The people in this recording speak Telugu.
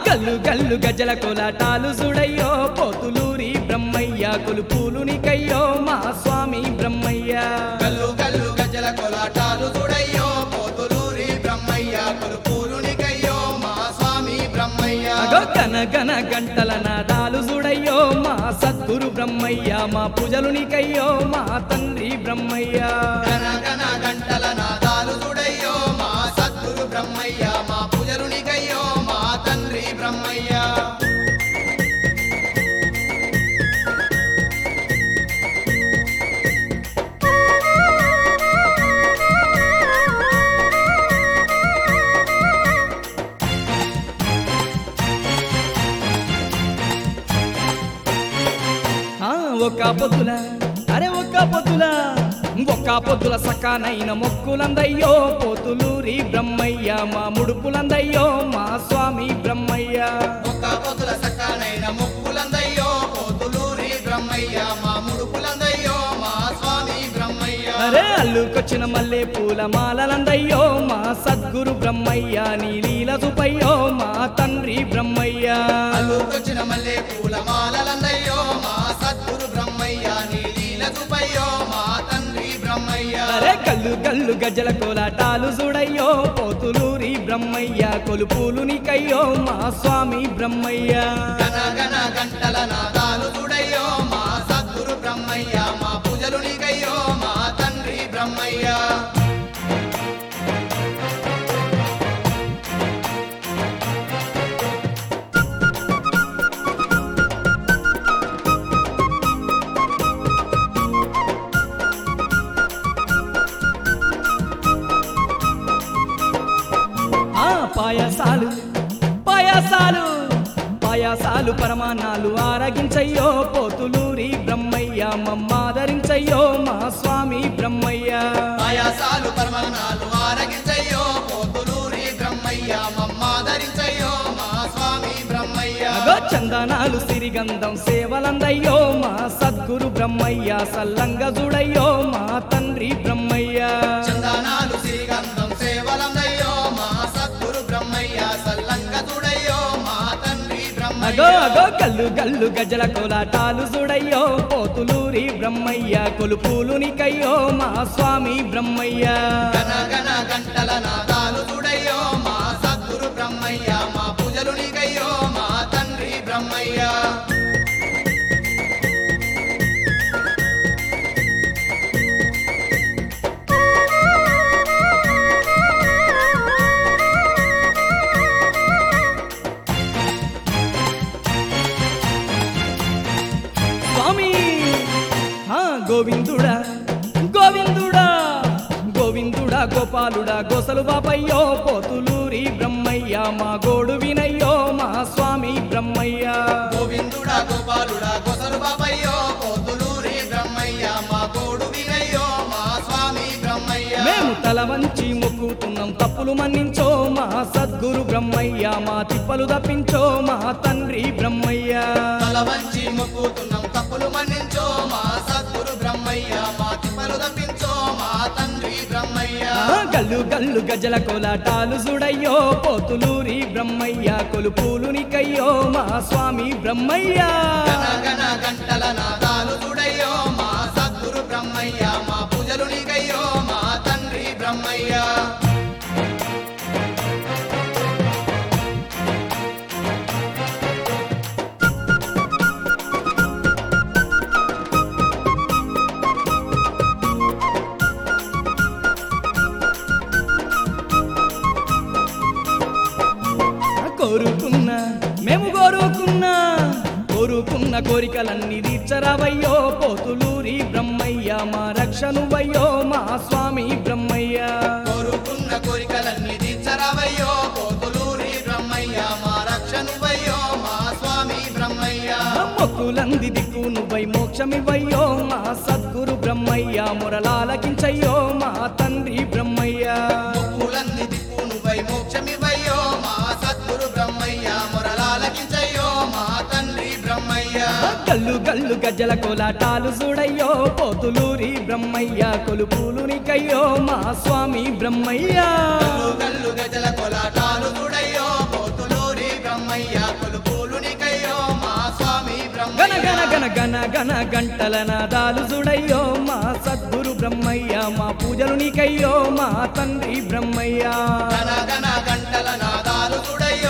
గల్లు గల్లు గజల కోలాటాలు చూడయ్యో పోతులూరి బ్రహ్మయ్య కొలుపులు నీకయ్యో మా స్వామి బ్రహ్మయ్య గల్లు గల్లు గజ్జల కోలాటాలు చూడయ్యో పోతులూరి బ్రహ్మయ్య కొలుపులు నీకయ్యో మా స్వామి బ్రహ్మయ్య అగో గన గన గంటల నాదాలు చూడయ్యో మా సద్గురు బ్రహ్మయ్య మా పూజలు నీకయ్యో మా తండ్రి బ్రహ్మయ్య గన గన గంటల నాదాలు చూడయ్యో మా సద్గురు బ్రహ్మయ్య మా పూజలు నీకయ్యో మా తండ్రి బ్రహ్మయ్య ఒక్క పొద్దుల అరే ఒక్క పొద్దుల సకానైన మొక్కులందయ్యో పోతులూరి బ్రహ్మయ్య మా ముడుపులందయ్యో మా స్వామి బ్రహ్మయ్య ఒక్క పొద్దుల సకానైన మొక్కులందయ్యో పోతులూరి బ్రహ్మయ్య మా ముడుపులందయ్యో మా స్వామి బ్రహ్మయ్య అరే అల్లుకొచ్చిన మల్లె పూల మాలలందయ్యో మా సద్గురు బ్రహ్మయ్య నీ లీల చూపయ్యో మా తండ్రి బ్రహ్మయ్య అల్లుకొచ్చిన మల్లె పూల మాలలందయ్యో మా సద్గురు బ్రహ్మయ్య నీ లీల చూపయ్యో మా తండ్రి బ్రహ్మయ్య అరే గల్లు గల్లు గజ్జల కోలాటాలు చూడయ్యో పోతులూరి బ్రహ్మయ్య కొలుపులు నీకయ్యో మా స్వామి బ్రహ్మయ్య గన గన గంటల నాదాలు చూడయ్యో మా సద్గురు బ్రహ్మయ్య మా పూజలు నీకయ్యో మా తండ్రి బ్రహ్మయ్య పాయసాలు పాయసాలు పాయసాలు పరమాన్నాలు ఆరగించయ్యో పోతులూరి బ్రహ్మయ్య మమ్మాదరించయ్యో మా స్వామి బ్రహ్మయ్య పాయసాలు పరమాన్నాలు ఆరగించయ్యో పోతులూరి బ్రహ్మయ్య మమ్మాదరించయ్యో మా స్వామి బ్రహ్మయ్య అగో చందనాలు సిరిగంధం సేవలందయ్యో మా సద్గురు బ్రహ్మయ్య సల్లంగా చూడయ్యో మా తండ్రి బ్రహ్మయ్య చందనాలు సిరిగంధం సేవలందయ్యో మా సద్గురు బ్రహ్మయ్య సల్లంగా చూడయ్యో మా తండ్రి బ్రహ్మయ్య అగో అగో గల్లు గల్లు గజల కోలాటాలు చూడయ్యో పోతులూరి బ్రహ్మయ్య కొలుపులు నీకయ్యో మా స్వామి బ్రహ్మయ్య గన గన గంటల నాదాలు చూడయ్యో మా సద్గురు బ్రహ్మయ్య మా పూజలు నీకయ్యో మా తండ్రి బ్రహ్మయ్య స్వామి గోవిందుడా గోవిందుడా గోవిందుడా గోపాలుడా గోసలు బాపయ్యో పోతులూరి బ్రహ్మయ్య మా గోడు వినయ్యో మా స్వామి బ్రహ్మయ్య గోవిందుడా గోపాలుడా గొసలు బాబయ్యో పోతులూరి బ్రహ్మయ్య మా గోడు వినయ్యో మా స్వామి బ్రహ్మయ్య మేము తల వంచి మొక్కుతున్నాం తప్పులు మన్నించో మా సద్గురు బ్రహ్మయ్య మా తిప్పలు తప్పించో మా తండ్రి బ్రహ్మయ్య తల వంచి మొక్కుతున్నాం తప్పులు మన్నించో మా సద్గురు బ్రహ్మయ్య మా తిప్పలు తప్పించో మా తండ్రి బ్రహ్మయ్య గల్లు గల్లు గజల కోలాటాలు చూడయ్యో పోతులూరి బ్రహ్మయ్య కొలుపులు నీకయ్యో మా స్వామి బ్రహ్మయ్య గన గన గంటల నాదాలు చూడయ్యో మా సద్గురు బ్రహ్మయ్య మా పూజలు నీకయ్యో మా తండ్రి బ్రహ్మయ్య కోరుకున్నా మేము కోరుకున్న కోరికలన్నీ తీర్చరావయ్యో పోతులూరి బ్రహ్మయ్య మా రక్షనువయ్యో మా స్వామి బ్రహ్మయ్య కోరుకున్న కోరికలన్నీ తీర్చరావయ్యో పోతులూరి బ్రహ్మయ్య మా రక్షనువయ్యో మా స్వామి బ్రహ్మయ్య మొక్కులంది దిక్కు నువ్వై మోక్షమివయ్యో మా సద్గురు బ్రహ్మయ్య మురలాలకించయ్యో మా తండ్రి బ్రహ్మయ్య మొక్కులన్నీ దిక్కు నువ్వై మోక్షమివయ్యో మా సద్గురు బ్రహ్మయ్య మురలాలకించయ్యో మా తండ్రి బ్రహ్మయ్య గల్లు గల్లు గజ్జల కోలాటాలు చూడయ్యో పోతులూరి బ్రహ్మయ్య కొలుపులు నీకయ్యో మా స్వామి బ్రహ్మయ్య గల్లు గల్లు గజల కోలాటాలు చూడయ్యో పోతులూరి బ్రహ్మయ్య గన గన గన గంటల నాదాలు చూడయ్యో మా సద్గురు బ్రహ్మయ్య మా పూజలు నీకయ్యో మా తండ్రి బ్రహ్మయ్య గన గన గంటల నాదాలు చూడయ్యో